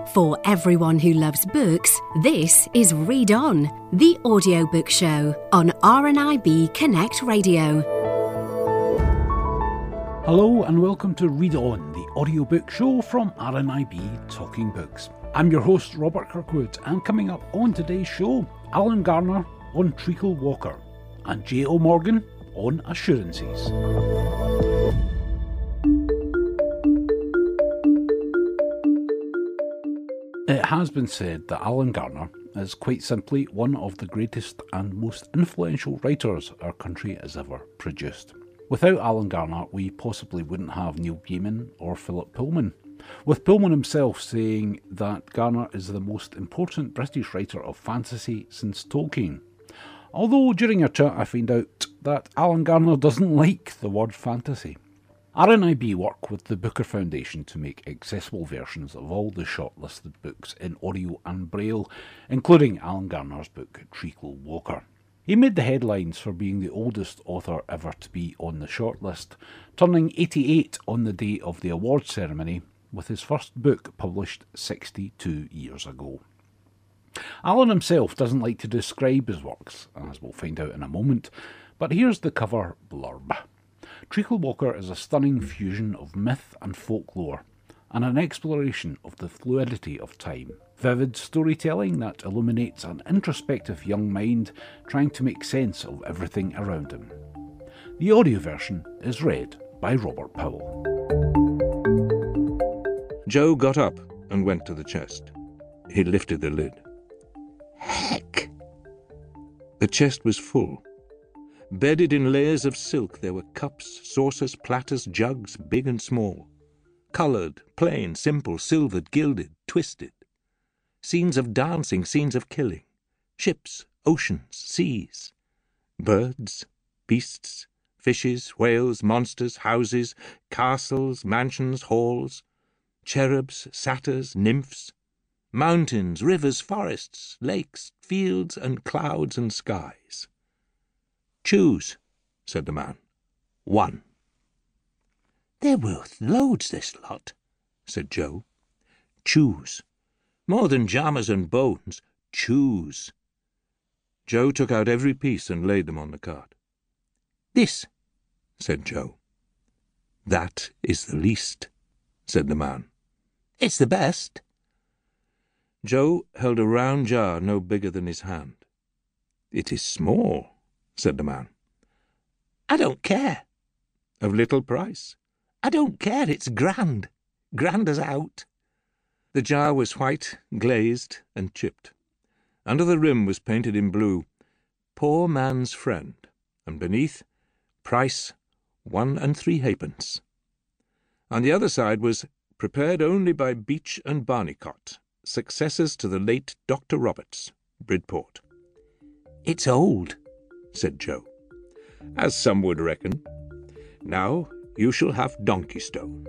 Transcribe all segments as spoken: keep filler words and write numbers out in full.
For everyone who loves books, this is Read On, the audiobook show on R N I B Connect Radio. Hello and welcome to Read On, the audiobook show from R N I B Talking Books. I'm your host, Robert Kirkwood, and coming up on today's show, Alan Garner on Treacle Walker and J O Morgan on Assurances. It has been said that Alan Garner is quite simply one of the greatest and most influential writers our country has ever produced. Without Alan Garner, we possibly wouldn't have Neil Gaiman or Philip Pullman, with Pullman himself saying that Garner is the most important British writer of fantasy since Tolkien. Although during our chat I find out that Alan Garner doesn't like the word fantasy. R N I B work with the Booker Foundation to make accessible versions of all the shortlisted books in audio and braille, including Alan Garner's book Treacle Walker. He made the headlines for being the oldest author ever to be on the shortlist, turning eighty-eight on the day of the awards ceremony, with his first book published sixty-two years ago. Alan himself doesn't like to describe his works, as we'll find out in a moment, but here's the cover blurb. Treacle Walker is a stunning fusion of myth and folklore, and an exploration of the fluidity of time. Vivid storytelling that illuminates an introspective young mind trying to make sense of everything around him. The audio version is read by Robert Powell. Joe got up and went to the chest. He lifted the lid. Heck! The chest was full. Bedded in layers of silk there were cups, saucers, platters, jugs, big and small. Coloured, plain, simple, silvered, gilded, twisted. Scenes of dancing, scenes of killing. Ships, oceans, seas. Birds, beasts, fishes, whales, monsters, houses, castles, mansions, halls. Cherubs, satyrs, nymphs. Mountains, rivers, forests, lakes, fields and clouds and skies. Choose, said the man. One. They're worth loads, this lot, said Joe. Choose. More than jammers and bones. Choose. Joe took out every piece and laid them on the card. This, said Joe. That is the least, said the man. It's the best. Joe held a round jar no bigger than his hand. It is small, said the man. I don't care. Of little price. I don't care, it's grand. Grand as out. The jar was white, glazed, and chipped. Under the rim was painted in blue, Poor Man's Friend, and beneath, Price, one and three halfpence. On the other side was, Prepared only by Beech and Barnicott, successors to the late Doctor Roberts, Bridport. It's old, said Joe, as some would reckon. Now you shall have Donkey Stone.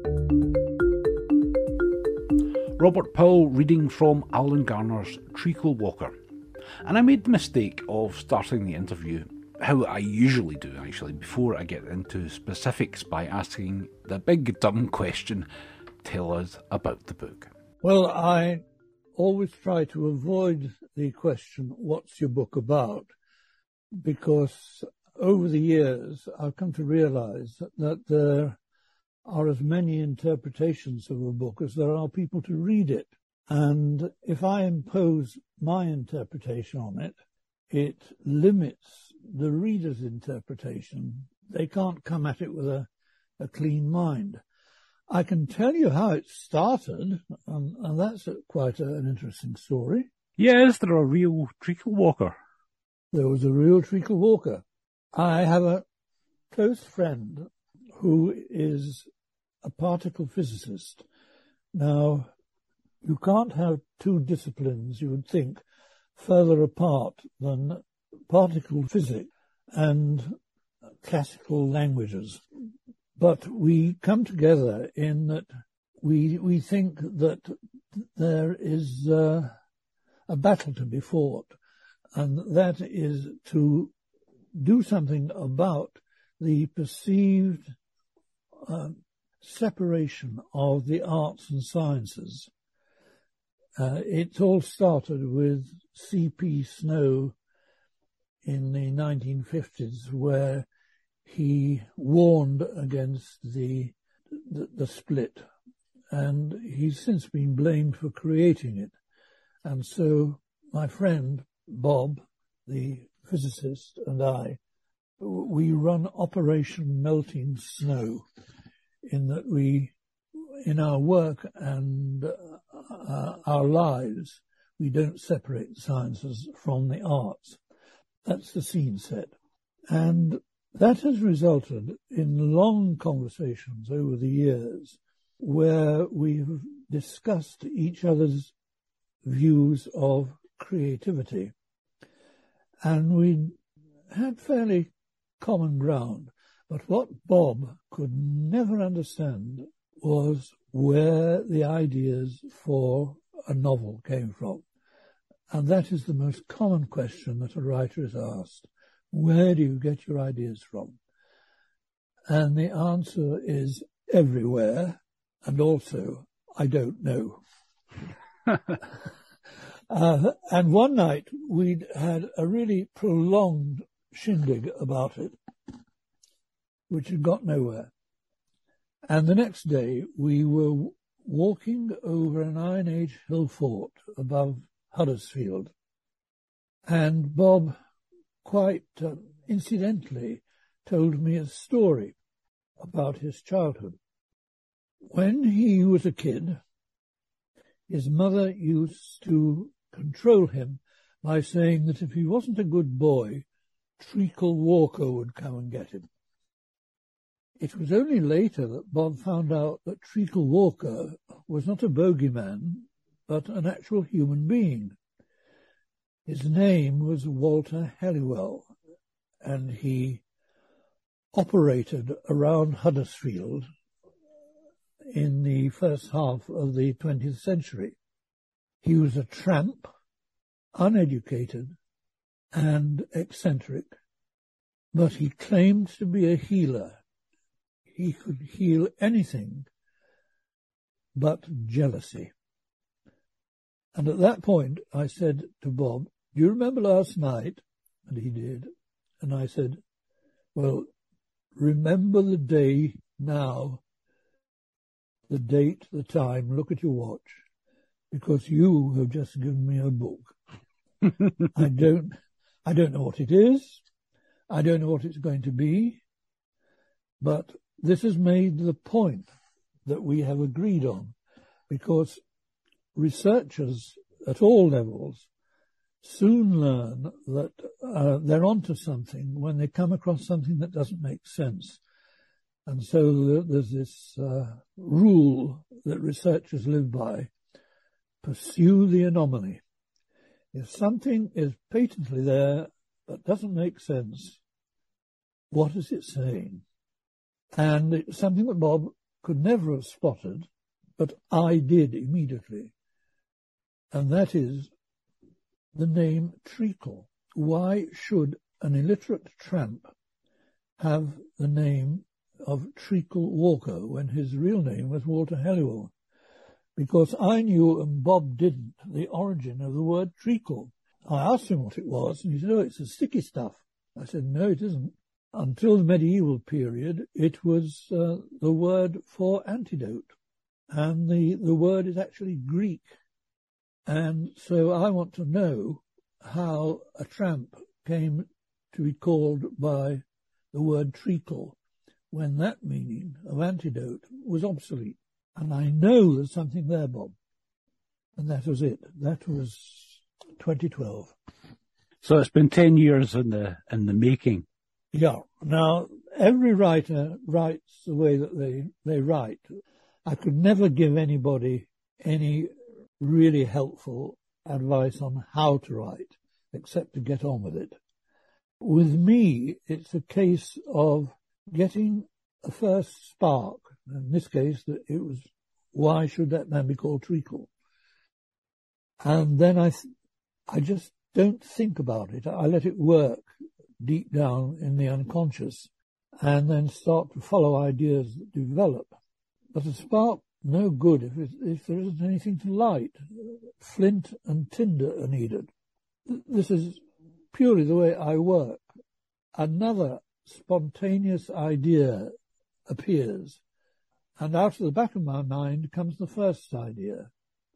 Robert Powell reading from Alan Garner's Treacle Walker. And I made the mistake of starting the interview, how I usually do actually, before I get into specifics, by asking the big dumb question, tell us about the book. Well, I always try to avoid the question, what's your book about? Because over the years, I've come to realise that there are as many interpretations of a book as there are people to read it. And if I impose my interpretation on it, it limits the reader's interpretation. They can't come at it with a, a clean mind. I can tell you how it started, and, and that's a, quite a, an interesting story. Yeah, is there a real Treacle Walker? There was a real Treacle Walker. I have a close friend who is a particle physicist. Now, you can't have two disciplines, you would think, further apart than particle physics and classical languages. But we come together in that we we think that there is uh, a battle to be fought, and that is to do something about the perceived uh, separation of the arts and sciences. Uh, it all started with C P Snow in the nineteen fifties, where he warned against the, the the split, and he's since been blamed for creating it. And so my friend Bob, the physicist, and I, we run Operation Melting Snow, in that we, in our work and uh, our lives, we don't separate the sciences from the arts. That's the scene set. And that has resulted in long conversations over the years where we've discussed each other's views of creativity. And we had fairly common ground. But what Bob could never understand was where the ideas for a novel came from. And that is the most common question that a writer is asked. Where do you get your ideas from? And the answer is everywhere, and also, I don't know. uh, and one night we'd had a really prolonged shindig about it, which had got nowhere. And the next day we were walking over an Iron Age hill fort above Huddersfield, and Bob quite uh, incidentally told me a story about his childhood. When he was a kid, his mother used to control him by saying that if he wasn't a good boy, Treacle Walker would come and get him. It was only later that Bob found out that Treacle Walker was not a bogeyman, but an actual human being. His name was Walter Halliwell, and he operated around Huddersfield in the first half of the twentieth century. He was a tramp, uneducated, and eccentric, but he claimed to be a healer. He could heal anything but jealousy. And at that point, I said to Bob, do you remember last night? And he did. And I said, well, remember the day now, the date, the time, look at your watch, because you have just given me a book. I don't, I don't know what it is. I don't know what it's going to be. But this has made the point that we have agreed on, because researchers at all levels soon learn that uh, they're onto something when they come across something that doesn't make sense. And so there's this uh, rule that researchers live by: pursue the anomaly. If something is patently there but doesn't make sense, what is it saying? And it's something that Bob could never have spotted, but I did immediately. And that is the name Treacle. Why should an illiterate tramp have the name of Treacle Walker when his real name was Walter Halliwell? Because I knew, and Bob didn't, the origin of the word treacle. I asked him what it was, and he said, oh, it's the sticky stuff. I said, no, it isn't. Until the medieval period, it was uh, the word for antidote. And the, the word is actually Greek. And so I want to know how a tramp came to be called by the word treacle when that meaning of antidote was obsolete. And I know there's something there, Bob. And that was it. That was twenty twelve. So it's been ten years in the in the making. Yeah. Now, every writer writes the way that they, they write. I could never give anybody any really helpful advice on how to write, except to get on with it. With me, it's a case of getting a first spark. In this case, it was, why should that man be called Treacle? And then I, th- I just don't think about it. I let it work deep down in the unconscious, and then start to follow ideas that develop. But a spark, no good if, it, if there isn't anything to light. flint and tinder are needed. This is purely the way I work. Another spontaneous idea appears, and out of the back of my mind comes the first idea.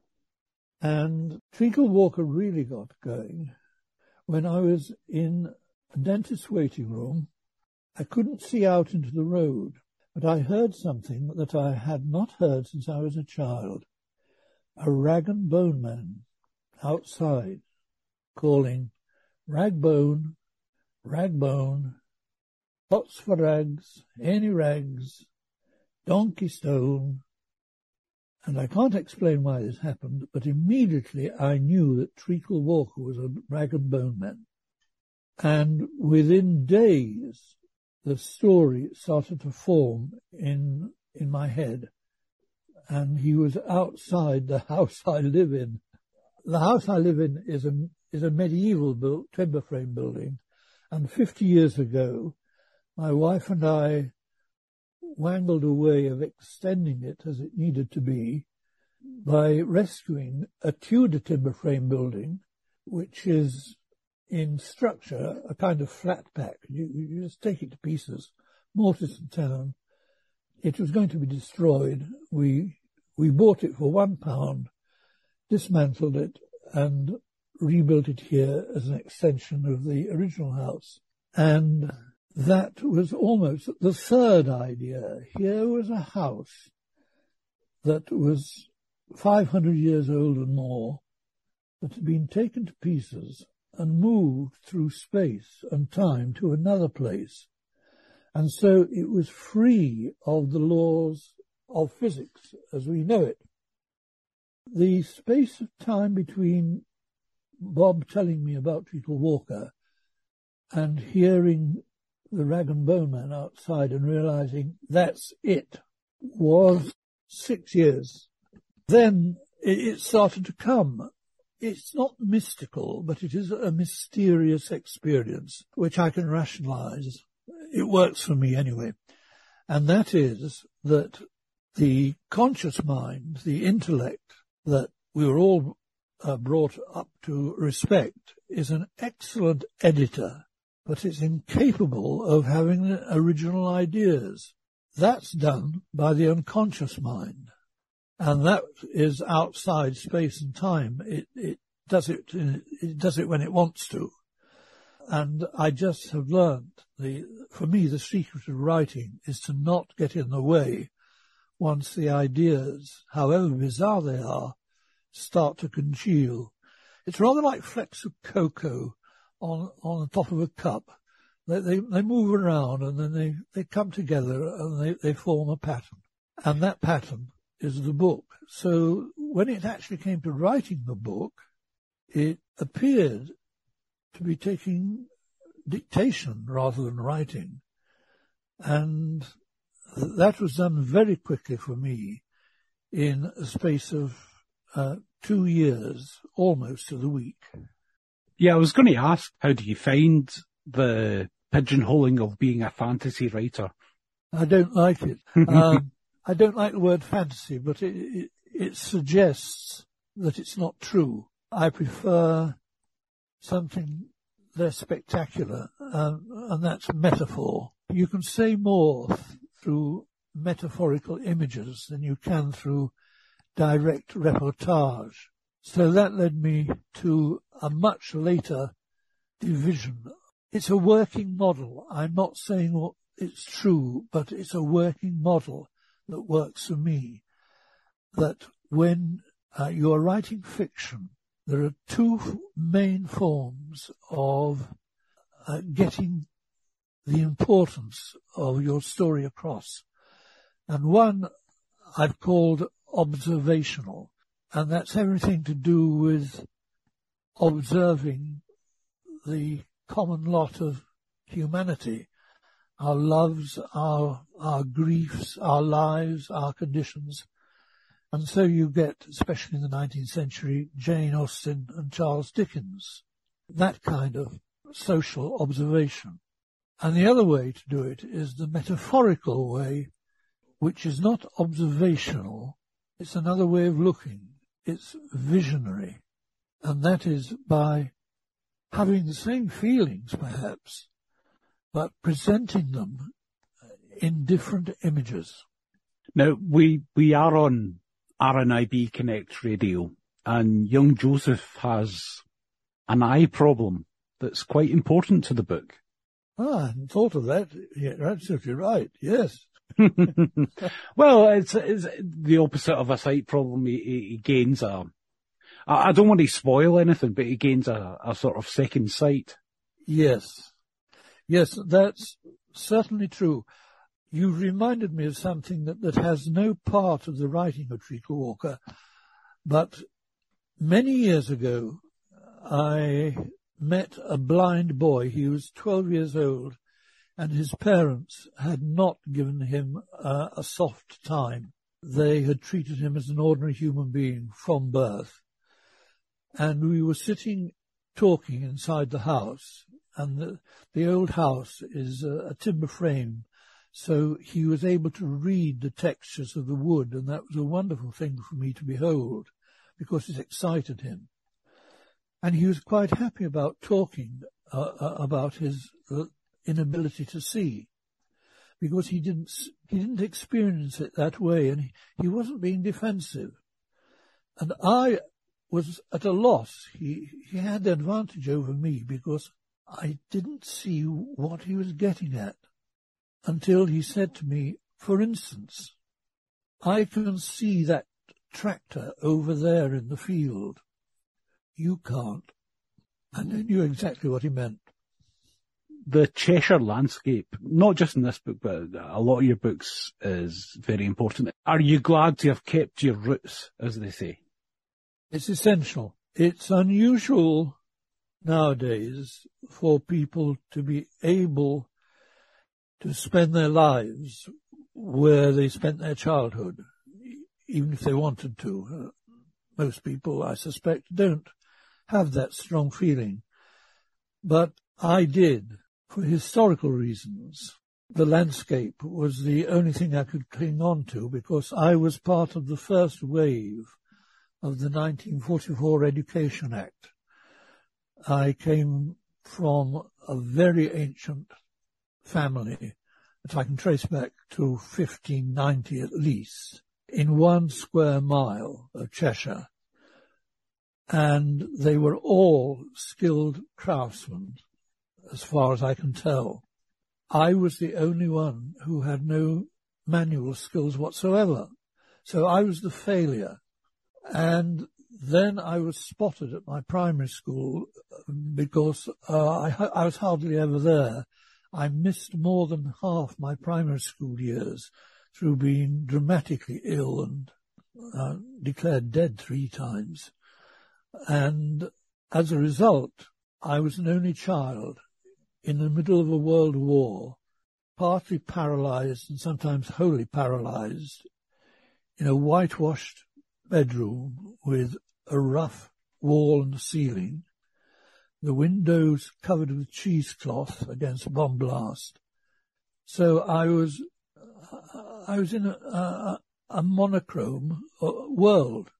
And Treacle Walker really got going when I was in a dentist's waiting room. I couldn't see out into the road, but I heard something that I had not heard since I was a child. A rag and bone man outside calling, "Ragbone, Ragbone, pots for rags, any rags, donkey stone." And I can't explain why this happened, but immediately I knew that Treacle Walker was a rag and bone man. And within days, the story started to form in in my head. And he was outside the house I live in. The house I live in is a, is a medieval built timber frame building. And fifty years ago, my wife and I wangled a way of extending it as it needed to be by rescuing a Tudor timber frame building, which is in structure a kind of flat pack. You, you just take it to pieces, mortise and tenon. It was going to be destroyed. We we bought it for one pound, dismantled it, and rebuilt it here as an extension of the original house. And that was almost the third idea. Here was a house that was five hundred years old and more, that had been taken to pieces and moved through space and time to another place. And so it was free of the laws of physics as we know it. The space of time between Bob telling me about Treacle Walker and hearing the rag and bone man outside and realizing that's it was six years. Then it started to come. It's not mystical, but it is a mysterious experience, which I can rationalize. It works for me anyway. And that is that the conscious mind, the intellect that we were all uh, brought up to respect, is an excellent editor, but it's incapable of having original ideas. That's done by the unconscious mind. And that is outside space and time. It, it does it, it does it when it wants to. And I just have learned, the, for me, the secret of writing is to not get in the way once the ideas, however bizarre they are, start to congeal. It's rather like flecks of cocoa on, on the top of a cup. They, they, they move around and then they, they come together and they, they form a pattern. And that pattern is the book. So when it actually came to writing the book, it appeared to be taking dictation rather than writing. And that was done very quickly for me in a space of uh, two years, almost to the week. Yeah, I was going to ask, how do you find the pigeonholing of being a fantasy writer? I don't like it. um, I don't like the word fantasy, but it, it, it suggests that it's not true. I prefer something less spectacular, um, and that's metaphor. You can say more th- through metaphorical images than you can through direct reportage. So that led me to a much later division. It's a working model. I'm not saying what it's true, but it's a working model that works for me. That when uh, you are writing fiction, there are two main forms of uh, getting the importance of your story across. And one I've called observational, and that's everything to do with observing the common lot of humanity, our loves, our, our griefs, our lives, our conditions. And so you get, especially in the nineteenth century, Jane Austen and Charles Dickens, that kind of social observation. And the other way to do it is the metaphorical way, which is not observational. It's another way of looking. it's visionary, and that is by having the same feelings, perhaps, but presenting them in different images. Now, we, we are on R N I B Connect Radio, and young Joseph has an eye problem that's quite important to the book. Ah, I hadn't thought of that. You're absolutely right, yes. Well, it's, it's the opposite of a sight problem. He, he gains a, I don't want to spoil anything, but he gains a, a sort of second sight. Yes. Yes, that's certainly true. You've reminded me of something that, that has no part of the writing of Treacle Walker, but many years ago, I met a blind boy. He was twelve years old, and his parents had not given him uh, a soft time. They had treated him as an ordinary human being from birth. And we were sitting talking inside the house, and the, the old house is a, a timber frame, so he was able to read the textures of the wood, and that was a wonderful thing for me to behold, because it excited him. And he was quite happy about talking uh, about his uh, inability to see, because he didn't he didn't experience it that way, and he, he wasn't being defensive. And I was at a loss. He he had the advantage over me because I didn't see what he was getting at until he said to me, for instance, I can see that tractor over there in the field. You can't. And I knew exactly what he meant. The Cheshire landscape, not just in this book, but a lot of your books, is very important. Are you glad to have kept your roots, as they say? It's essential. It's unusual nowadays for people to be able to spend their lives where they spent their childhood, even if they wanted to. Most people, I suspect, don't have that strong feeling. But I did, for historical reasons. The landscape was the only thing I could cling on to, because I was part of the first wave of the nineteen forty-four Education Act. I came from a very ancient family that I can trace back to fifteen ninety at least, in one square mile of Cheshire. And they were all skilled craftsmen, as far as I can tell. I was the only one who had no manual skills whatsoever. So I was the failure. And then I was spotted at my primary school because uh, I, I was hardly ever there. I missed more than half my primary school years through being dramatically ill and uh, declared dead three times. And as a result, I was an only child in the middle of a world war, partly paralyzed and sometimes wholly paralyzed, in a whitewashed bedroom with a rough wall and ceiling, the windows covered with cheesecloth against bomb blast. So I was, I was in a, a, a monochrome world.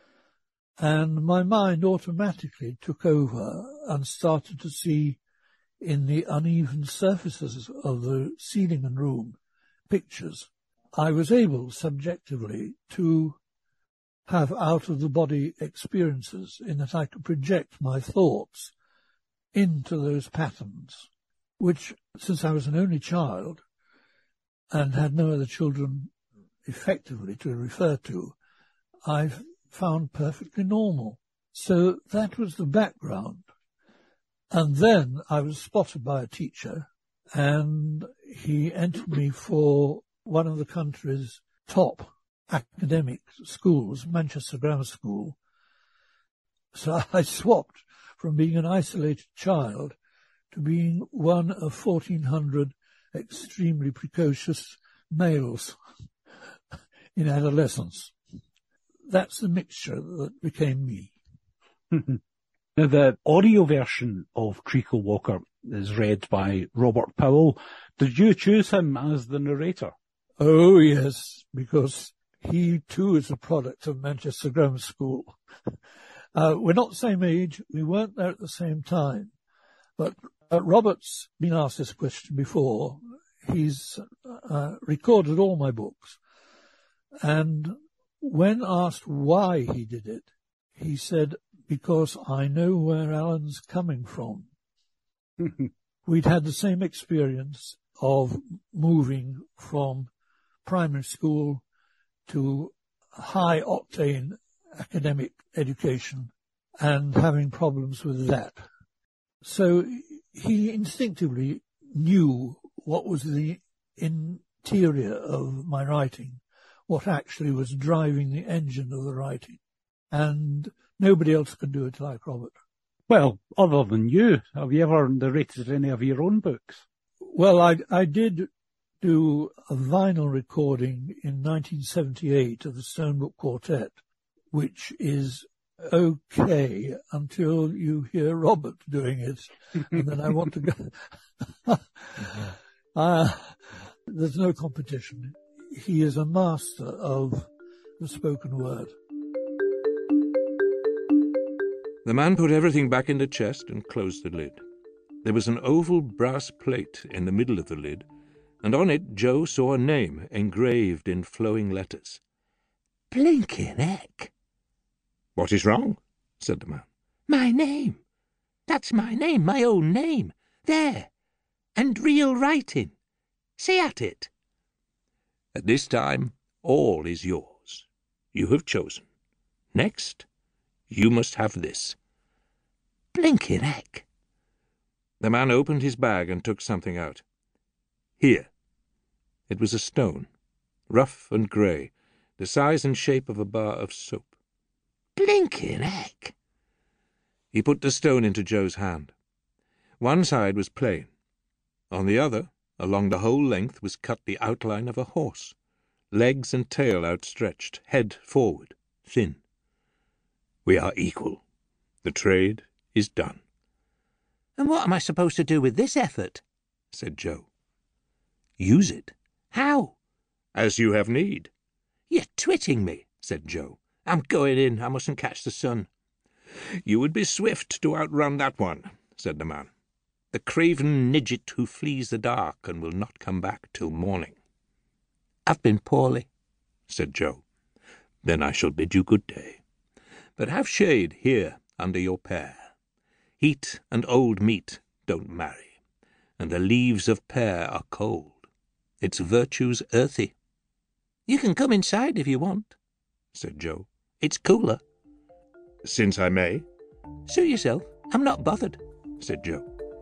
And my mind automatically took over and started to see in the uneven surfaces of the ceiling and room pictures. I was able subjectively to have out-of-the-body experiences in that I could project my thoughts into those patterns, which, since I was an only child and had no other children effectively to refer to, I've found perfectly normal. So that was the background. And then I was spotted by a teacher, and he entered me for one of the country's top academic schools, Manchester Grammar School. So I swapped from being an isolated child to being one of fourteen hundred extremely precocious males in adolescence. That's the mixture that became me. Now, the audio version of Treacle Walker is read by Robert Powell. Did you choose him as the narrator? Oh, yes, because He too is a product of Manchester Grammar School. Uh, we're not the same age. We weren't there at the same time. But uh, Robert's been asked this question before. He's uh, recorded all my books. And when asked why he did it, he said, because I know where Alan's coming from. We'd had the same experience of moving from primary school to high-octane academic education and having problems with that. So he instinctively knew what was the interior of my writing, what actually was driving the engine of the writing. And nobody else could do it like Robert. Well, other than you, have you ever narrated any of your own books? Well, I, I did do a vinyl recording in nineteen seventy-eight of the Stonebrook Quartet, which is okay until you hear Robert doing it, and then I want to go. mm-hmm. uh, there's no competition. He is a master of the spoken word. The man put everything back in the chest and closed the lid. There was an oval brass plate in the middle of the lid, and on it Joe saw a name engraved in flowing letters. Blinkin' heck! What is wrong? Said the man. My name. That's my name, my own name. There. And real writing. See at it. At this time, all is yours. You have chosen. Next, you must have this. Blinkin' heck! The man opened his bag and took something out. Here. It was a stone, rough and grey, the size and shape of a bar of soap. Blinkin' heck! He put the stone into Joe's hand. One side was plain. On the other, along the whole length, was cut the outline of a horse, legs and tail outstretched, head forward, thin. We are equal. The trade is done. And what am I supposed to do with this effort? Said Joe. Use it. How? As you have need. You're twitting me, said Joe. I'm going in. I mustn't catch the sun. You would be swift to outrun that one, said the man. The craven midget who flees the dark and will not come back till morning. I've been poorly, said Joe. Then I shall bid you good day. But have shade here under your pear. Heat and old meat don't marry, and the leaves of pear are cold. Its virtue's earthy. You can come inside if you want, said Joe. It's cooler. Since I may. Suit yourself. I'm not bothered, said Joe.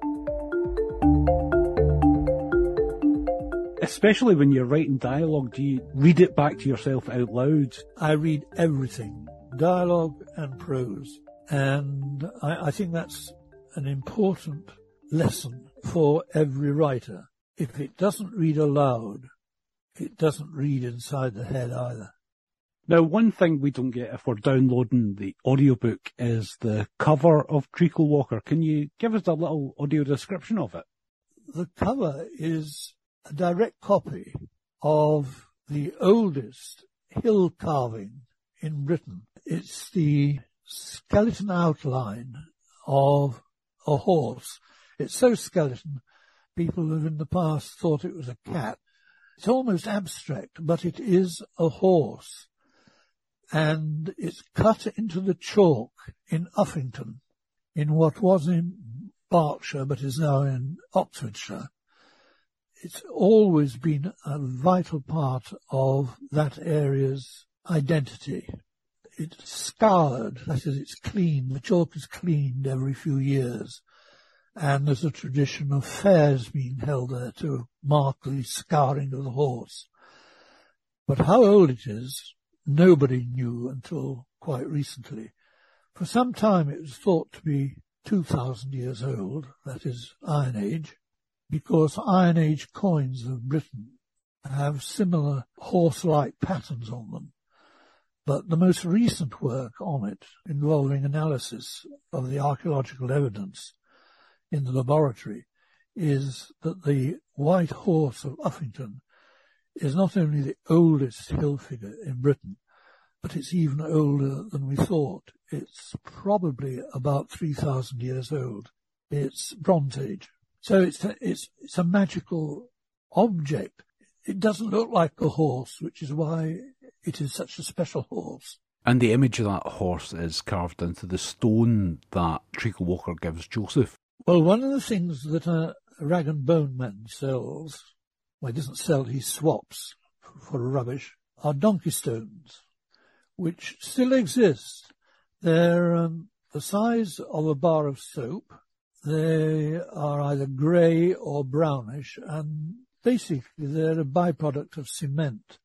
Especially when you're writing dialogue, do you read it back to yourself out loud? I read everything, dialogue and prose. And I, I think that's an important lesson for every writer. If it doesn't read aloud, it doesn't read inside the head either. Now, one thing we don't get if we're downloading the audiobook is the cover of Treacle Walker. Can you give us a little audio description of it? The cover is a direct copy of the oldest hill carving in Britain. It's the skeleton outline of a horse. It's so skeleton, people have in the past thought it was a cat. It's almost abstract, but it is a horse. And it's cut into the chalk in Uffington, in what was in Berkshire, but is now in Oxfordshire. It's always been a vital part of that area's identity. It's scoured, that is, it's cleaned. The chalk is cleaned every few years. And there's a tradition of fairs being held there to mark the scouring of the horse. But how old it is, nobody knew until quite recently. For some time it was thought to be two thousand years old, that is Iron Age, because Iron Age coins of Britain have similar horse-like patterns on them. But the most recent work on it, involving analysis of the archaeological evidence in the laboratory, is that the white horse of Uffington is not only the oldest hill figure in Britain, but it's even older than we thought. It's probably about three thousand years old. It's Bronze Age. So it's a, it's, it's a magical object. It doesn't look like a horse, which is why it is such a special horse. And the image of that horse is carved into the stone that Treacle Walker gives Joseph. Well, one of the things that a rag and bone man sells, well, he doesn't sell, he swaps for rubbish, are donkey stones, which still exist. They're um, the size of a bar of soap. They are either grey or brownish, and basically they're a byproduct of cement.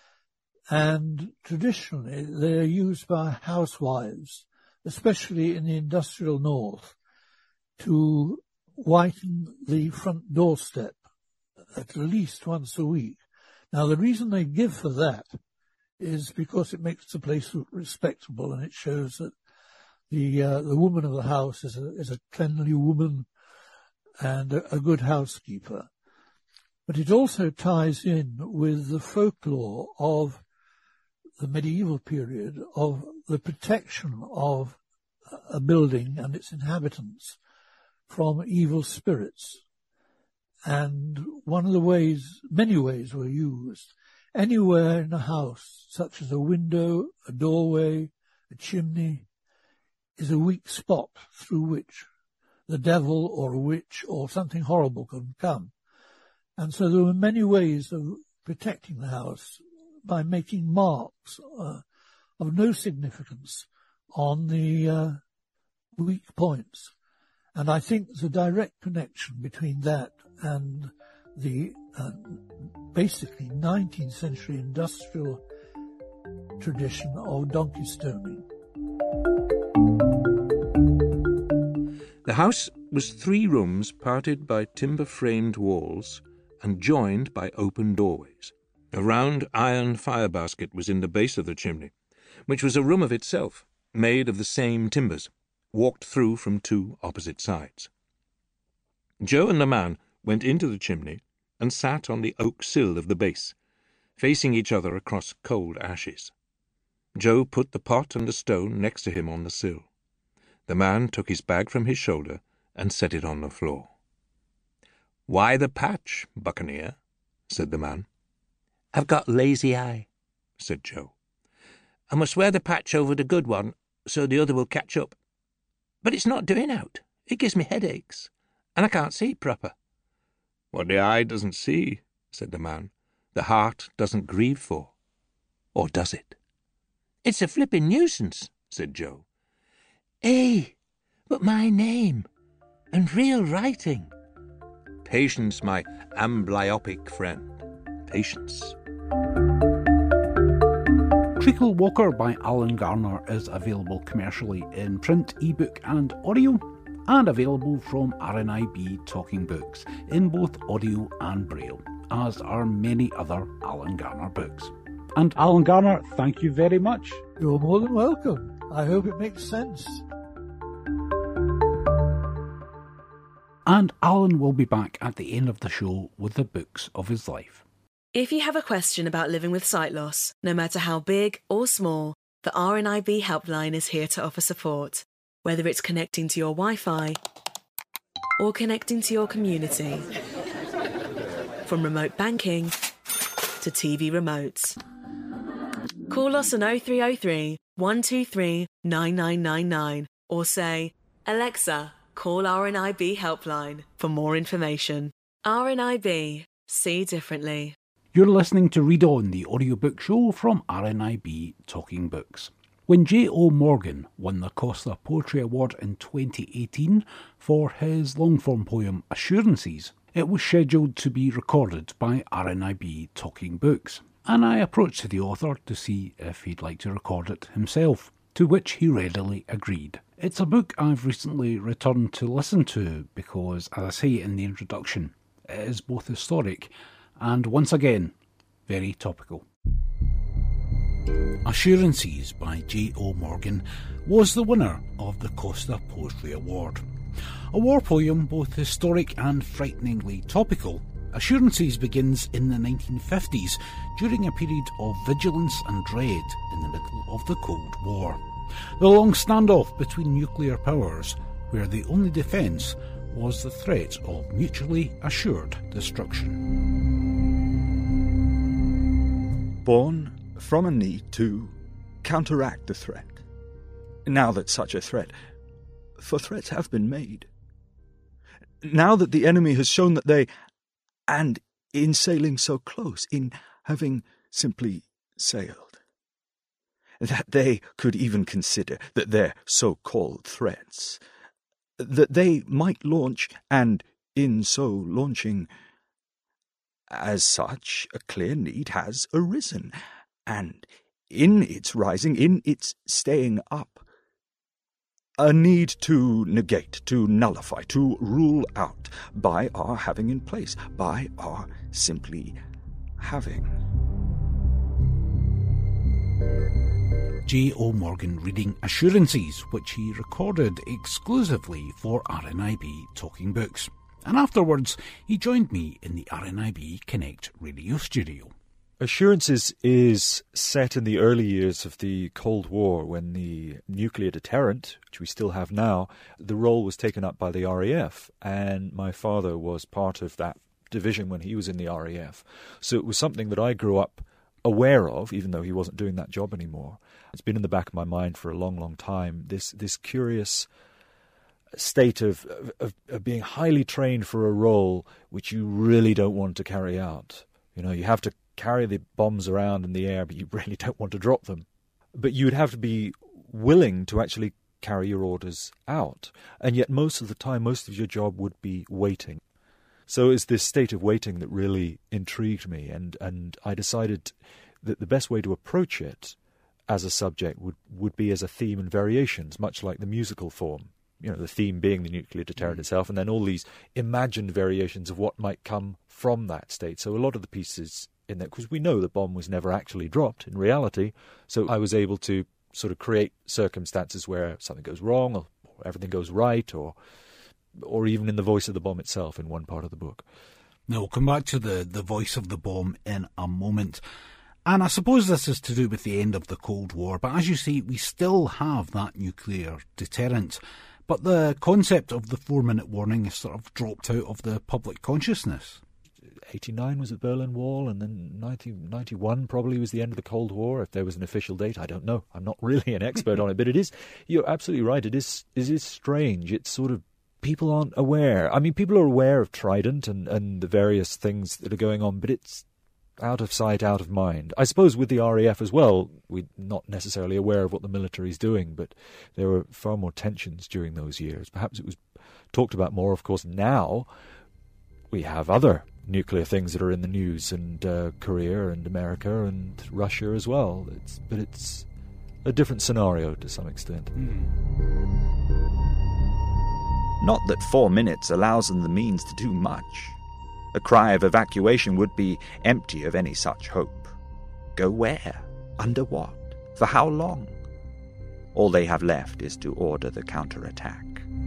And traditionally they're used by housewives, especially in the industrial north, to whiten the front doorstep at least once a week. Now, the reason they give for that is because it makes the place look respectable, and it shows that the uh, the woman of the house is a, is a cleanly woman and a, a good housekeeper. But it also ties in with the folklore of the medieval period, of the protection of a building and its inhabitants from evil spirits. And one of the ways, many ways were used. Anywhere in a house, such as a window, a doorway, a chimney, is a weak spot through which the devil or a witch or something horrible can come. And so there were many ways of protecting the house by making marks uh, of no significance on the uh, weak points. And I think there's a direct connection between that and the uh, basically nineteenth century industrial tradition of donkey stoning. The house was three rooms parted by timber-framed walls and joined by open doorways. A round iron fire basket was in the base of the chimney, which was a room of itself, made of the same timbers, walked through from two opposite sides. Joe and the man went into the chimney and sat on the oak sill of the base, facing each other across cold ashes. Joe put the pot and the stone next to him on the sill. The man took his bag from his shoulder and set it on the floor. "Why the patch, Buccaneer?" said the man. "I've got lazy eye," said Joe. "I must wear the patch over the good one so the other will catch up. But it's not doing out. It gives me headaches, and I can't see proper." "What the eye doesn't see," said the man, "the heart doesn't grieve for. Or does it?" "It's a flipping nuisance," said Joe. "Eh, but my name, and real writing." "Patience, my amblyopic friend, patience." Treacle Walker by Alan Garner is available commercially in print, ebook and audio, and available from R N I B Talking Books in both audio and braille, as are many other Alan Garner books. And Alan Garner, thank you very much. You're more than welcome. I hope it makes sense. And Alan will be back at the end of the show with the books of his life. If you have a question about living with sight loss, no matter how big or small, the R N I B helpline is here to offer support, whether it's connecting to your Wi-Fi or connecting to your community. From remote banking to T V remotes. Call us on oh three oh three, one two three, nine nine nine nine or say, "Alexa, call R N I B helpline" for more information. R N I B. See differently. You're listening to Read On, the audiobook show from R N I B Talking Books. When J O Morgan won the Costa Poetry Award in twenty eighteen for his long-form poem Assurances, it was scheduled to be recorded by R N I B Talking Books, and I approached the author to see if he'd like to record it himself, to which he readily agreed. It's a book I've recently returned to listen to because, as I say in the introduction, it is both historic and, once again, very topical. Assurances by J O Morgan was the winner of the Costa Poetry Award. A war poem both historic and frighteningly topical, Assurances begins in the nineteen fifties, during a period of vigilance and dread in the middle of the Cold War. The long standoff between nuclear powers, where the only defence was the threat of mutually assured destruction. Born from a need to counteract the threat. Now that such a threat, for threats have been made. Now that the enemy has shown that they, and in sailing so close, in having simply sailed, that they could even consider that their so-called threats, that they might launch, and in so launching, as such, a clear need has arisen, and in its rising, in its staying up, a need to negate, to nullify, to rule out by our having in place, by our simply having. J O Morgan reading Assurances, which he recorded exclusively for R N I B Talking Books. And afterwards, he joined me in the R N I B Connect radio studio. Assurances is set in the early years of the Cold War, when the nuclear deterrent, which we still have now, the role was taken up by the R A F, and my father was part of that division when he was in the R A F. So it was something that I grew up aware of, even though he wasn't doing that job anymore. It's been in the back of my mind for a long, long time, this this curious state of, of, of being highly trained for a role which you really don't want to carry out. You know, you have to carry the bombs around in the air, but you really don't want to drop them. But you'd have to be willing to actually carry your orders out. And yet most of the time, most of your job would be waiting. So it's this state of waiting that really intrigued me, and, and I decided that the best way to approach it as a subject would, would be as a theme and variations, much like the musical form. You know, the theme being the nuclear deterrent itself, and then all these imagined variations of what might come from that state. So a lot of the pieces in there, because we know the bomb was never actually dropped in reality, so I was able to sort of create circumstances where something goes wrong, or, or everything goes right, or or even in the voice of the bomb itself in one part of the book. Now, we'll come back to the, the voice of the bomb in a moment. And I suppose this is to do with the end of the Cold War, but as you say, we still have that nuclear deterrent. But the concept of the four-minute warning has sort of dropped out of the public consciousness. eighty-nine was the Berlin Wall, and then nineteen ninety-one probably was the end of the Cold War. If there was an official date, I don't know. I'm not really an expert on it, but it is, you're absolutely right, it is, it is strange. It's sort of, people aren't aware. I mean, people are aware of Trident and, and the various things that are going on, but it's out of sight, out of mind. I suppose with the R A F as well, we're not necessarily aware of what the military's doing, but there were far more tensions during those years. Perhaps it was talked about more. Of course, now we have other nuclear things that are in the news, and uh, Korea and America and Russia as well. It's, but it's a different scenario to some extent. Mm. Not that four minutes allows them the means to do much. A cry of evacuation would be empty of any such hope. Go where? Under what? For how long? All they have left is to order the counterattack.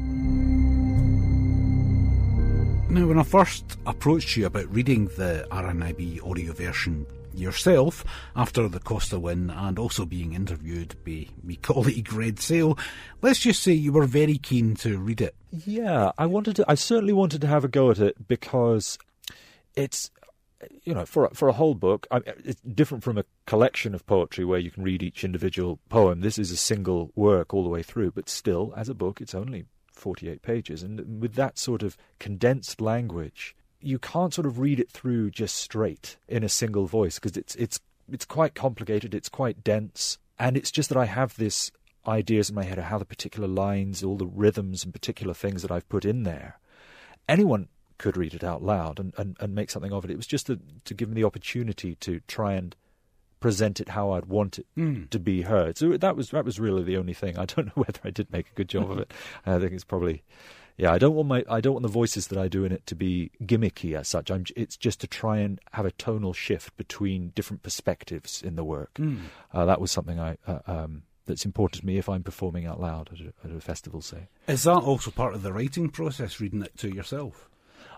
Now, when I first approached you about reading the R N I B audio version yourself, after the Costa win and also being interviewed by my colleague Red Sail, let's just say you were very keen to read it. Yeah, I wanted to. I certainly wanted to have a go at it because it's, you know, for for a whole book, I, it's different from a collection of poetry where you can read each individual poem. This is a single work all the way through, but still, as a book, it's only forty-eight pages, and with that sort of condensed language, you can't sort of read it through just straight in a single voice, because it's it's it's quite complicated, it's quite dense, and it's just that I have this ideas in my head of how the particular lines, all the rhythms and particular things that I've put in there. Anyone could read it out loud and, and, and make something of it. It was just to, to give me the opportunity to try and present it how I'd want it mm. to be heard. So that was that was really the only thing. I don't know whether I did make a good job of it. I think it's probably, yeah. I don't want my I don't want the voices that I do in it to be gimmicky as such. I'm, it's just to try and have a tonal shift between different perspectives in the work. Mm. Uh, that was something I. Uh, um, that's important to me if I'm performing out loud at a, at a festival, say. Is that also part of the writing process, reading it to yourself?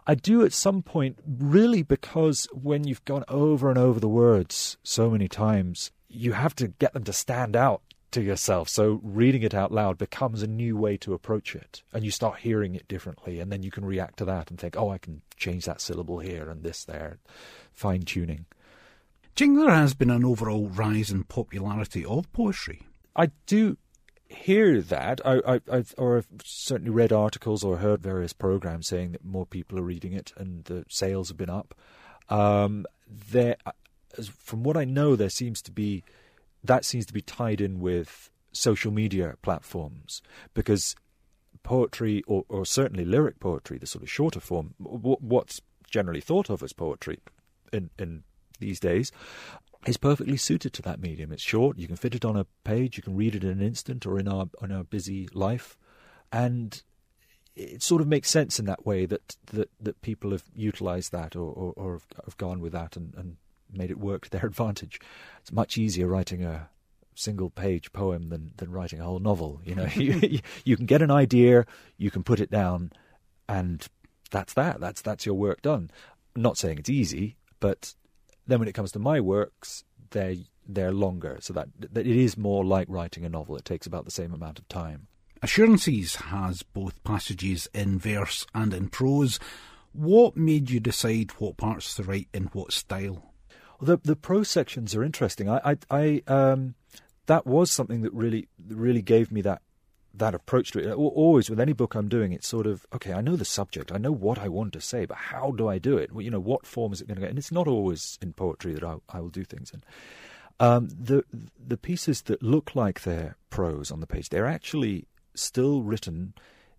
I do at some point, really, because when you've gone over and over the words so many times, you have to get them to stand out to yourself. So reading it out loud becomes a new way to approach it, and you start hearing it differently, and then you can react to that and think, oh, I can change that syllable here and this there, fine-tuning. Do you think there has been an overall rise in popularity of poetry? I do hear that. I, I, I've or I've certainly read articles or heard various programs saying that more people are reading it and the sales have been up. Um, there, from what I know, there seems to be that seems to be tied in with social media platforms, because poetry, or, or certainly lyric poetry, the sort of shorter form, w- what's generally thought of as poetry in in these days, is perfectly suited to that medium. It's short, you can fit it on a page, you can read it in an instant or in our in our busy life, and it sort of makes sense in that way that that, that people have utilised that or, or, or have, have gone with that and, and made it work to their advantage. It's much easier writing a single page poem than, than writing a whole novel. You know, you, you can get an idea, you can put it down, and that's that. That's that's your work done. I'm not saying it's easy, but then when it comes to my works, they're, they're longer, so that, that it is more like writing a novel. It takes about the same amount of time. Assurances has both passages in verse and in prose. What made you decide what parts to write in what style? Well, the the prose sections are interesting. I, I, I um, that was something that really really gave me that that approach to it. Always with any book I'm doing, it's sort of, okay, I know the subject, I know what I want to say, but how do I do it? Well, you know, what form is it going to get? And it's not always in poetry that I, I will do things in. Um, the the pieces that look like they're prose on the page, they're actually still written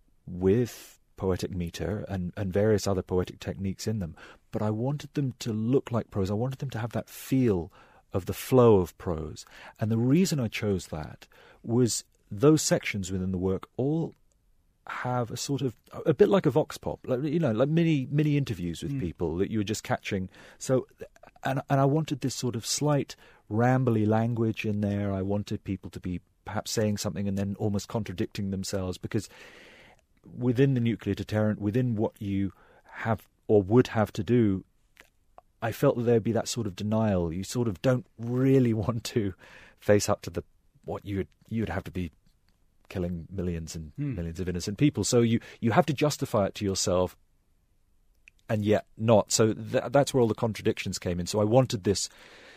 with poetic meter and, and various other poetic techniques in them. But I wanted them to look like prose. I wanted them to have that feel of the flow of prose. And the reason I chose that was those sections within the work all have a sort of, a bit like a vox pop, like, you know, like mini mini interviews with mm. people that you were just catching. So, and and I wanted this sort of slight rambly language in there. I wanted people to be perhaps saying something and then almost contradicting themselves, because within the nuclear deterrent, within what you have or would have to do, I felt that there'd be that sort of denial. You sort of don't really want to face up to the what you would you would have to be killing millions and hmm. millions of innocent people. So you, you have to justify it to yourself, and yet not. So th- that's where all the contradictions came in. So I wanted this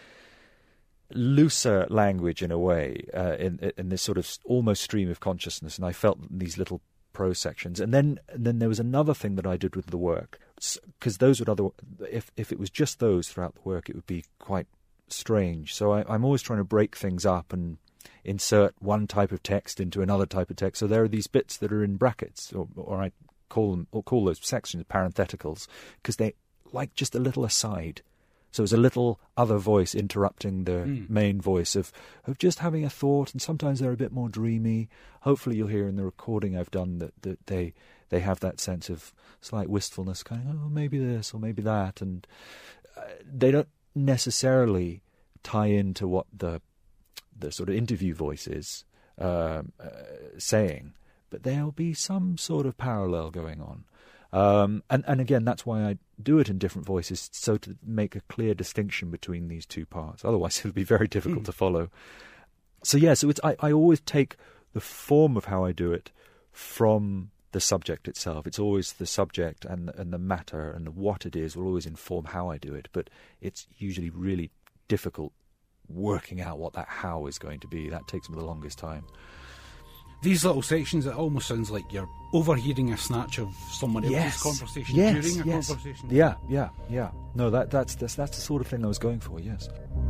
looser language in a way, uh, in in this sort of almost stream of consciousness, and I felt these little prose sections. And then and then there was another thing that I did with the work, because those would other if if it was just those throughout the work, it would be quite strange. So I, I'm always trying to break things up and insert one type of text into another type of text. So there are these bits that are in brackets, or, or I call them, or call those sections parentheticals, because they like just a little aside. So it's a little other voice interrupting the mm. main voice of, of just having a thought, and sometimes they're a bit more dreamy. Hopefully you'll hear in the recording I've done that, that they they have that sense of slight wistfulness, kind of, oh, maybe this or maybe that, and uh, they don't necessarily tie into what the the sort of interview voice is um, uh, saying, but there'll be some sort of parallel going on. Um, and, and again, that's why I do it in different voices, so to make a clear distinction between these two parts. Otherwise, it would be very difficult mm. to follow. So, yeah, so it's, I, I always take the form of how I do it from the subject itself. It's always the subject and, and the matter and what it is will always inform how I do it, but it's usually really difficult working out what that how is going to be. That takes me the longest time. These little sections, it almost sounds like you're overhearing a snatch of someone else's yes. conversation yes, during a yes. conversation. Yeah, yeah, yeah. No, that that's, that's that's the sort of thing I was going for, yes.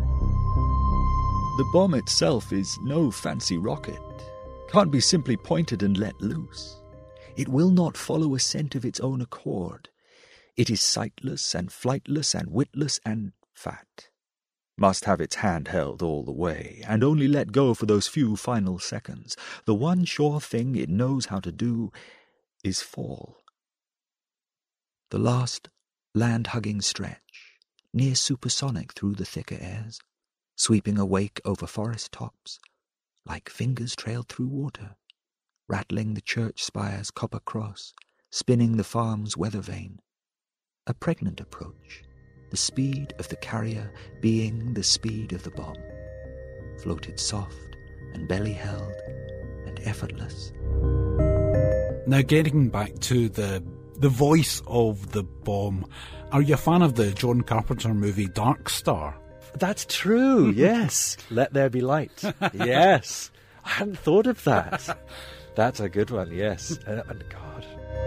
The bomb itself is no fancy rocket. Can't be simply pointed and let loose. It will not follow a scent of its own accord. It is sightless and flightless and witless and fat. Must have its hand held all the way, and only let go for those few final seconds. The one sure thing it knows how to do is fall. The last land-hugging stretch, near supersonic through the thicker airs, sweeping a wake over forest tops, like fingers trailed through water, rattling the church spire's copper cross, spinning the farm's weather vane, a pregnant approach, the speed of the carrier being the speed of the bomb, floated soft and belly-held and effortless. Now, getting back to the the voice of the bomb, are you a fan of the John Carpenter movie Dark Star? That's true, yes. Let There Be Light. Yes. I hadn't thought of that. That's a good one, yes. Uh, and God.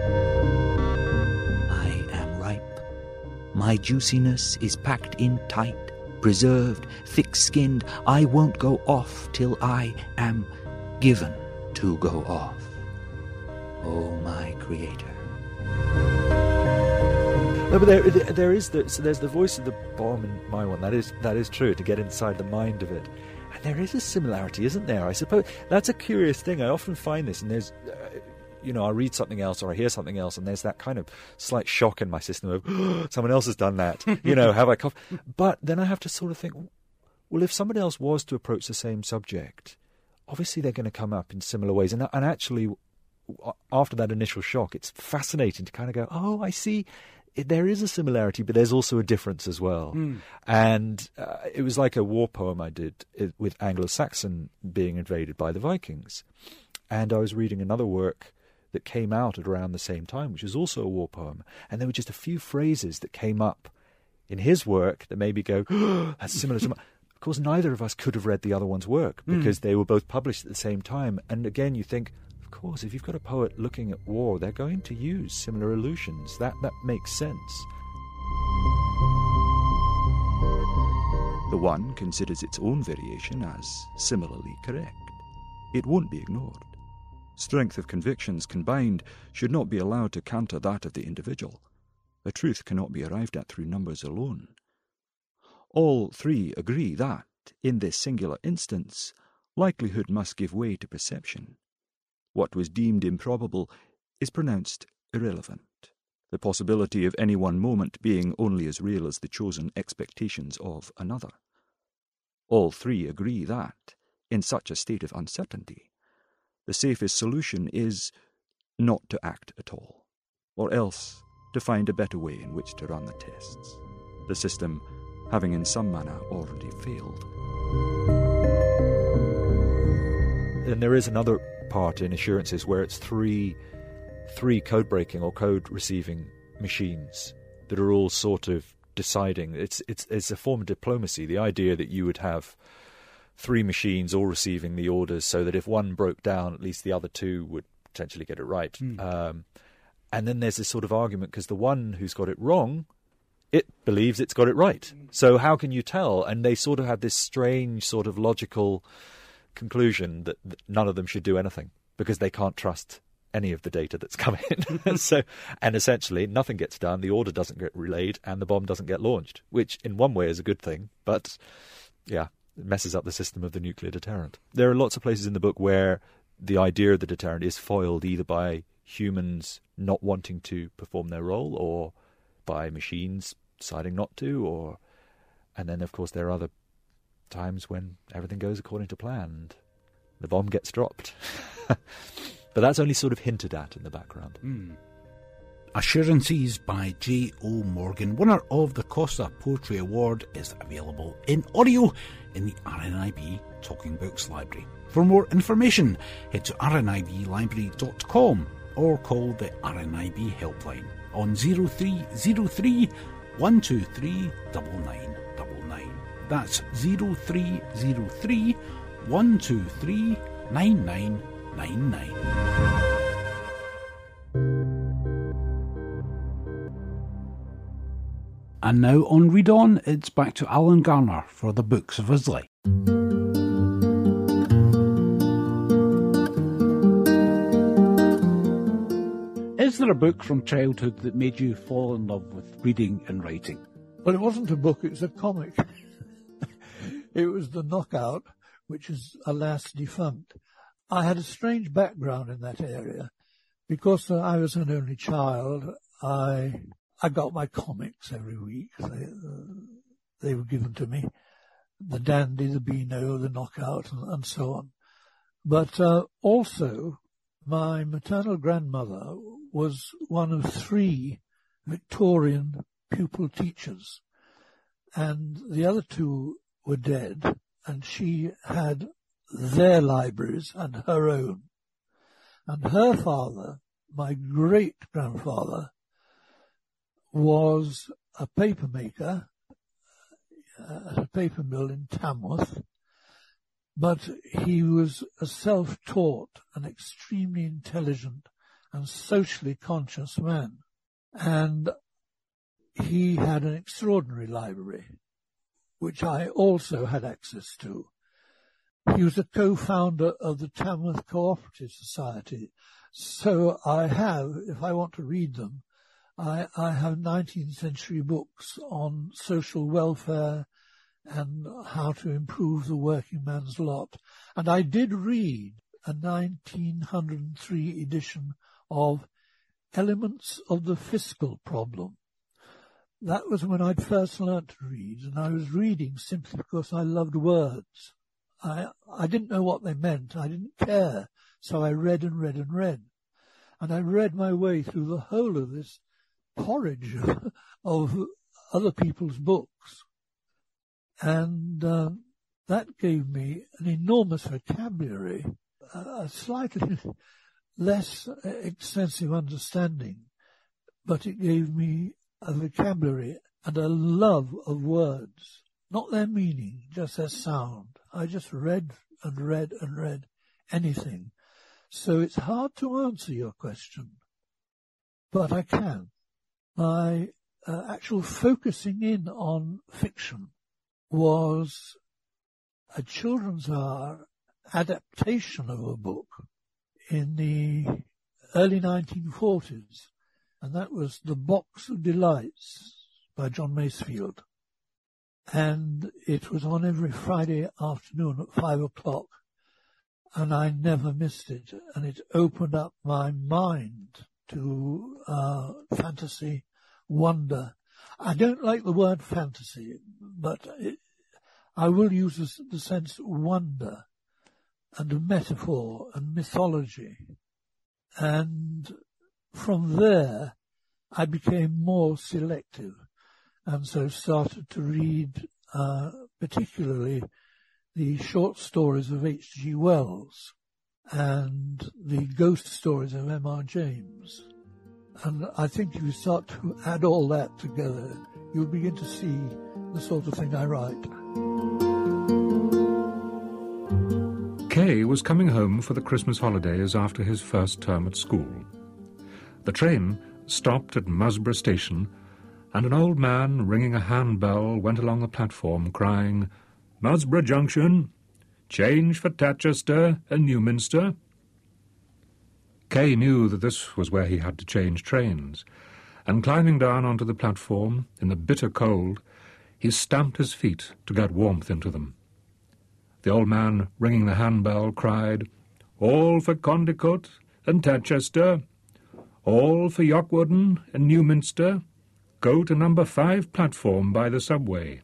I am ripe. My juiciness is packed in tight, preserved, thick-skinned. I won't go off till I am given to go off. Oh, my Creator. No, but there, there is the, so there's the voice of the bomb in my one. That is that is true, to get inside the mind of it. And there is a similarity, isn't there? I suppose that's a curious thing. I often find this, and there's, uh, you know, I read something else or I hear something else, and there's that kind of slight shock in my system of, oh, someone else has done that. You know, have I coughed? But then I have to sort of think, well, if somebody else was to approach the same subject, obviously they're going to come up in similar ways. And and actually, after that initial shock, it's fascinating to kind of go, oh, I see. There is a similarity, but there's also a difference as well. Mm. And uh, it was like a war poem I did with Anglo-Saxon being invaded by the Vikings. And I was reading another work that came out at around the same time, which was also a war poem. And there were just a few phrases that came up in his work that made me go, oh, that's similar to mine. Of course, neither of us could have read the other one's work because mm. they were both published at the same time. And again, you think, of course, if you've got a poet looking at war, they're going to use similar allusions. That that makes sense. The one considers its own variation as similarly correct. It won't be ignored. Strength of convictions combined should not be allowed to counter that of the individual. A truth cannot be arrived at through numbers alone. All three agree that, in this singular instance, likelihood must give way to perception. What was deemed improbable is pronounced irrelevant, the possibility of any one moment being only as real as the chosen expectations of another. All three agree that, in such a state of uncertainty, the safest solution is not to act at all, or else to find a better way in which to run the tests, the system having in some manner already failed. And there is another part in assurances where it's three three code breaking or code receiving machines that are all sort of deciding. It's it's it's a form of diplomacy, the idea that you would have three machines all receiving the orders so that if one broke down, at least the other two would potentially get it right. Mm. Um, and then there's this sort of argument because the one who's got it wrong, it believes it's got it right. So how can you tell? And they sort of have this strange sort of logical conclusion that, that none of them should do anything because they can't trust any of the data that's come in. so, and essentially nothing gets done, the order doesn't get relayed, and the bomb doesn't get launched, which in one way is a good thing, but yeah, it messes up the system of the nuclear deterrent. There are lots of places in the book where the idea of the deterrent is foiled either by humans not wanting to perform their role or by machines deciding not to, or and then of course there are other times when everything goes according to plan and the bomb gets dropped. But that's only sort of hinted at in the background. Mm. Assurances by J O Morgan, winner of the Costa Poetry Award, is available in audio in the R N I B Talking Books Library. For more information, head to r n i b library dot com or call the R N I B helpline on zero three zero three, one two three, nine nine nine nine. That's zero three zero three, one two three, nine nine nine nine. And now on Read On, it's back to Alan Garner for the Books of Islay. Is there a book from childhood that made you fall in love with reading and writing? Well, it wasn't a book, it was a comic. It was The Knockout, which is alas defunct. I had a strange background in that area. Because I was an only child, I I got my comics every week. They, uh, they were given to me. The Dandy, the Beano, the Knockout, and, and so on. But uh, also, my maternal grandmother was one of three Victorian pupil teachers, and the other two were dead, and she had their libraries and her own. And her father, my great-grandfather, was a paper maker at a paper mill in Tamworth, but he was a self-taught and extremely intelligent and socially conscious man. And he had an extraordinary library, which I also had access to. He was a co-founder of the Tamworth Cooperative Society. So I have, if I want to read them, I, I have nineteenth century books on social welfare and how to improve the working man's lot. And I did read a nineteen oh three edition of Elements of the Fiscal Problem. That was when I'd first learnt to read, and I was reading simply because I loved words. I, I didn't know what they meant. I didn't care. So I read and read and read. And I read my way through the whole of this porridge of other people's books. And uh, that gave me an enormous vocabulary, a slightly less extensive understanding, but it gave me a vocabulary and a love of words, not their meaning, just their sound. I just read and read and read anything. So it's hard to answer your question, but I can. My uh, actual focusing in on fiction was a children's hour adaptation of a book in the early nineteen forties, and that was The Box of Delights by John Masefield. And it was on every Friday afternoon at five o'clock, and I never missed it, and it opened up my mind to uh, fantasy, wonder. I don't like the word fantasy, but it, I will use the, the sense wonder and a metaphor and mythology. And from there, I became more selective, and so started to read uh, particularly the short stories of H G Wells and the ghost stories of M R James. And I think if you start to add all that together, you'll begin to see the sort of thing I write. Kay was coming home for the Christmas holidays after his first term at school. The train stopped at Musborough Station, and an old man ringing a handbell went along the platform crying, "Musborough Junction, change for Tatchester and Newminster." Kay knew that this was where he had to change trains, and climbing down onto the platform in the bitter cold, he stamped his feet to get warmth into them. The old man ringing the handbell cried, "All for Condicut and Tatchester, all for Yockwoodden and Newminster, go to number five platform by the subway."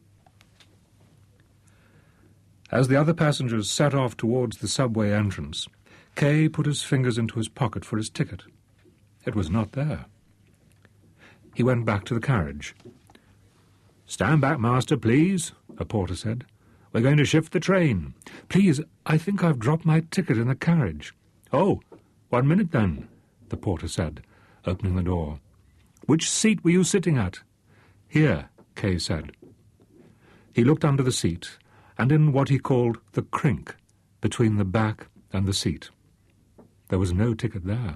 As the other passengers set off towards the subway entrance, Kay put his fingers into his pocket for his ticket. It was not there. He went back to the carriage. "Stand back, master, please," a porter said. "We're going to shift the train. Please, I think I've dropped my ticket in the carriage." "Oh, one minute then," the porter said, opening the door. "Which seat were you sitting at?" "Here," Kay said. He looked under the seat, and in what he called the crink, between the back and the seat. There was no ticket there.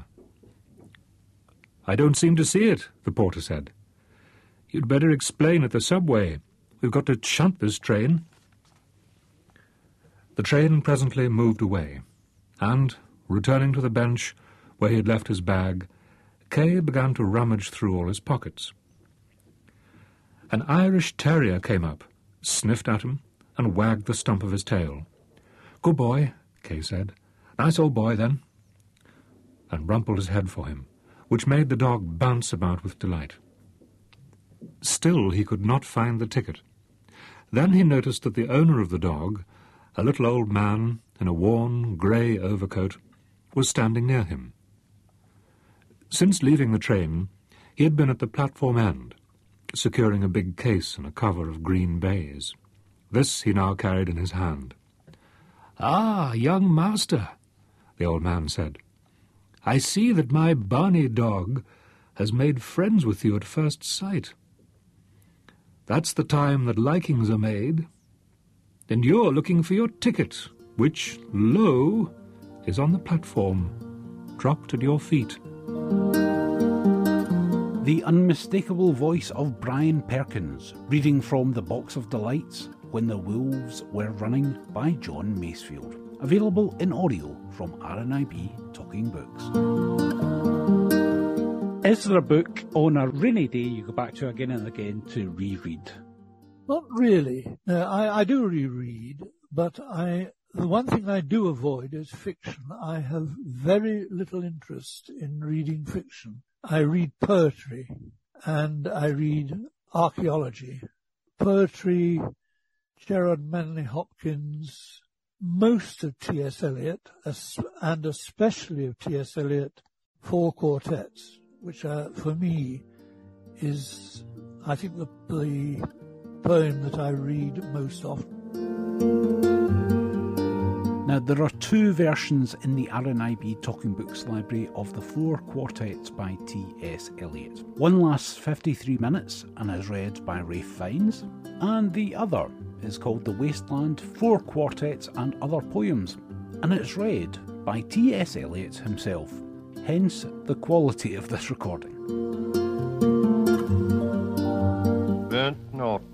"I don't seem to see it," the porter said. "You'd better explain at the subway. We've got to shunt this train." The train presently moved away, and, returning to the bench where he had left his bag, Kay began to rummage through all his pockets. An Irish terrier came up, sniffed at him, and wagged the stump of his tail. "Good boy," Kay said. "Nice old boy, then," and rumpled his head for him, which made the dog bounce about with delight. Still he could not find the ticket. Then he noticed that the owner of the dog, a little old man in a worn grey overcoat, was standing near him. Since leaving the train, He had been at the platform end, securing a big case and a cover of green baize. This he now carried in his hand. "Ah, young master," the old man said, "I see that my Barney dog has made friends with you at first sight. That's the time that likings are made. And you're looking for your ticket, which, lo, is on the platform, dropped at your feet." The unmistakable voice of Brian Perkins, reading from The Box of Delights, When the Wolves Were Running by John Masefield. Available in audio from R N I B Talking Books. Is there a book on a rainy day you go back to again and again to reread? Not really. No, I, I do reread, but I the one thing I do avoid is fiction. I have very little interest in reading fiction. I read poetry and I read archaeology. Poetry, Gerard Manley Hopkins, most of T S. Eliot, and especially of T S. Eliot, four quartets, which are, for me, is, I think, the, the poem that I read most often. Now, there are two versions in the R N I B Talking Books library of the Four Quartets by T S. Eliot. One lasts fifty-three minutes and is read by Ralph Fiennes, and the other is called The Wasteland, Four Quartets and Other Poems, and it's read by T S. Eliot himself, hence the quality of this recording. Burnt Norton.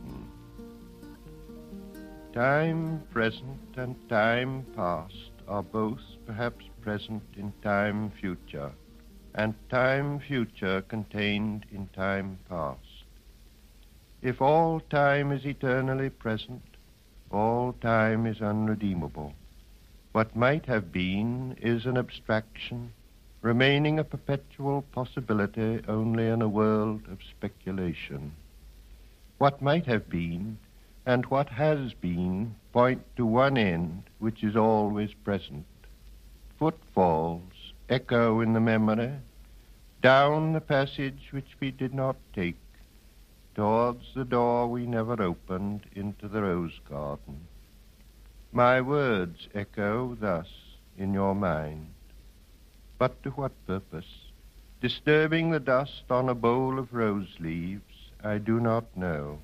Time present and time past are both perhaps present in time future, and time future contained in time past. If all time is eternally present, all time is unredeemable. What might have been is an abstraction, remaining a perpetual possibility only in a world of speculation. What might have been and what has been point to one end which is always present. Footfalls echo in the memory, down the passage which we did not take, towards the door we never opened into the rose garden. My words echo thus in your mind. But to what purpose? Disturbing the dust on a bowl of rose leaves, I do not know.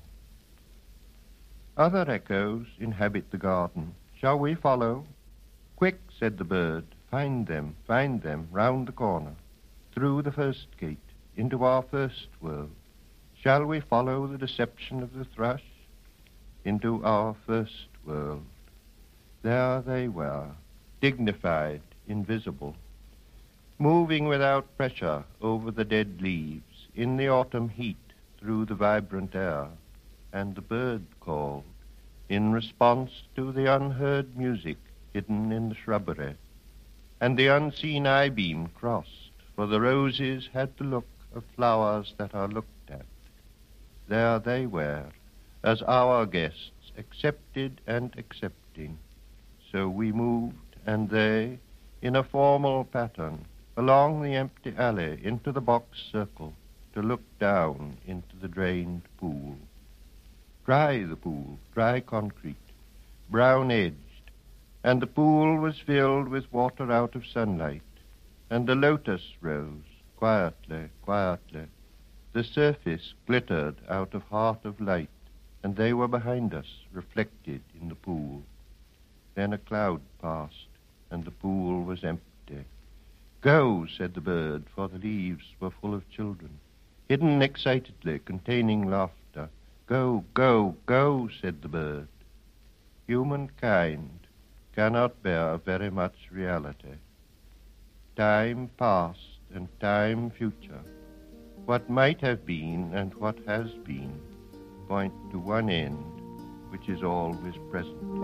Other echoes inhabit the garden. Shall we follow? Quick, said the bird, find them, find them, round the corner, through the first gate, into our first world. Shall we follow the deception of the thrush? Into our first world. There they were, dignified, invisible, moving without pressure over the dead leaves, in the autumn heat, through the vibrant air, and the bird called, in response to the unheard music hidden in the shrubbery, and the unseen eye-beam crossed, for the roses had the look of flowers that are looked at. There they were, as our guests, accepted and accepting. So we moved, and they, in a formal pattern, along the empty alley into the box circle, to look down into the drained pool. Dry the pool, dry concrete, brown-edged, and the pool was filled with water out of sunlight, and the lotus rose, quietly, quietly. The surface glittered out of heart of light, and they were behind us, reflected in the pool. Then a cloud passed, and the pool was empty. Go, said the bird, for the leaves were full of children, hidden excitedly, containing laughter. Go, go, go, said the bird. Humankind cannot bear very much reality. Time past and time future, what might have been and what has been, point to one end, which is always present.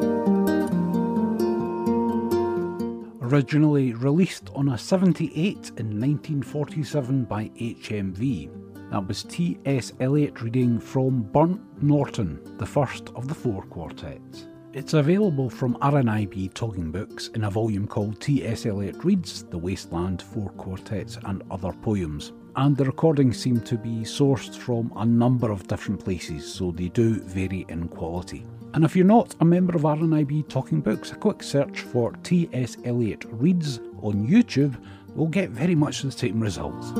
Originally released on a seventy-eight in nineteen forty-seven by H M V. That was T S. Eliot reading from Burnt Norton, the first of the four quartets. It's available from R N I B Talking Books in a volume called T S Eliot Reads The Wasteland, Four Quartets and Other Poems. And the recordings seem to be sourced from a number of different places, so they do vary in quality. And if you're not a member of R N I B Talking Books, a quick search for T S Eliot Reads on YouTube will get very much the same results.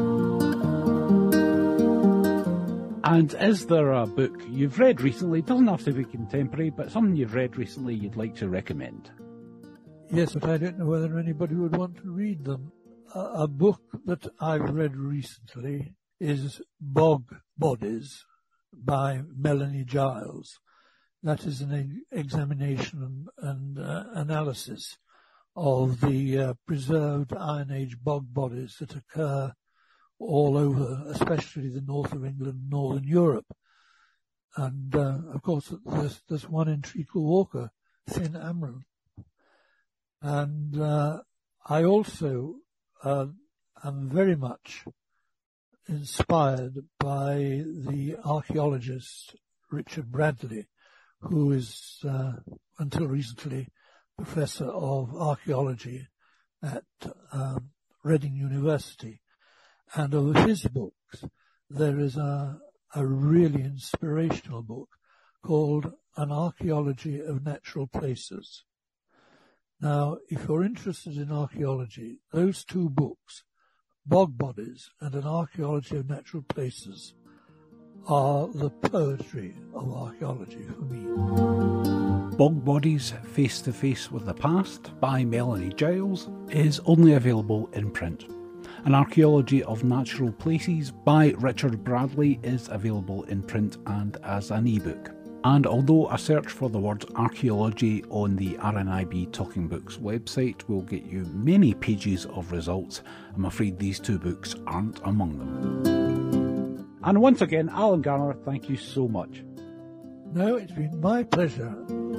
And is there a book you've read recently, doesn't have to be contemporary, but something you've read recently you'd like to recommend? Yes, but I don't know whether anybody would want to read them. A, a book that I've read recently is Bog Bodies by Melanie Giles. That is an examination and, and uh, analysis of the uh, preserved Iron Age bog bodies that occur all over, especially the north of England, northern Europe. And, uh, of course, there's, there's one in Treacle Walker, Thin Amron. And uh, I also uh, am very much inspired by the archaeologist Richard Bradley, who is, uh, until recently, Professor of Archaeology at um, Reading University. And of his books, there is a, a really inspirational book called An Archaeology of Natural Places. Now, if you're interested in archaeology, those two books, Bog Bodies and An Archaeology of Natural Places, are the poetry of archaeology for me. Bog Bodies, Face to Face with the Past by Melanie Giles is only available in print. An Archaeology of Natural Places by Richard Bradley is available in print and as an ebook. And although a search for the word archaeology on the R N I B Talking Books website will get you many pages of results, I'm afraid these two books aren't among them. And once again, Alan Garner, thank you so much. No, it's been my pleasure.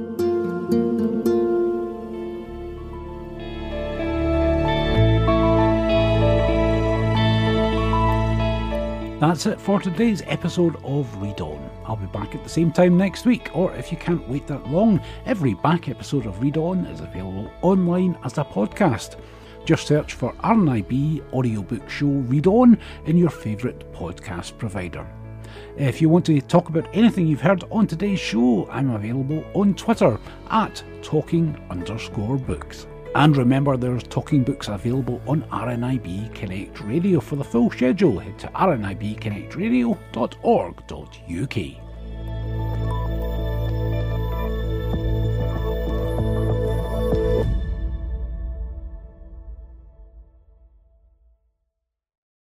That's it for today's episode of Read On. I'll be back at the same time next week, or if you can't wait that long, every back episode of Read On is available online as a podcast. Just search for R N I B Audiobook Show Read On in your favourite podcast provider. If you want to talk about anything you've heard on today's show, I'm available on Twitter at talking underscore books. And remember, there's Talking Books available on R N I B Connect Radio. For the full schedule, head to r n i b connect radio dot org dot u k.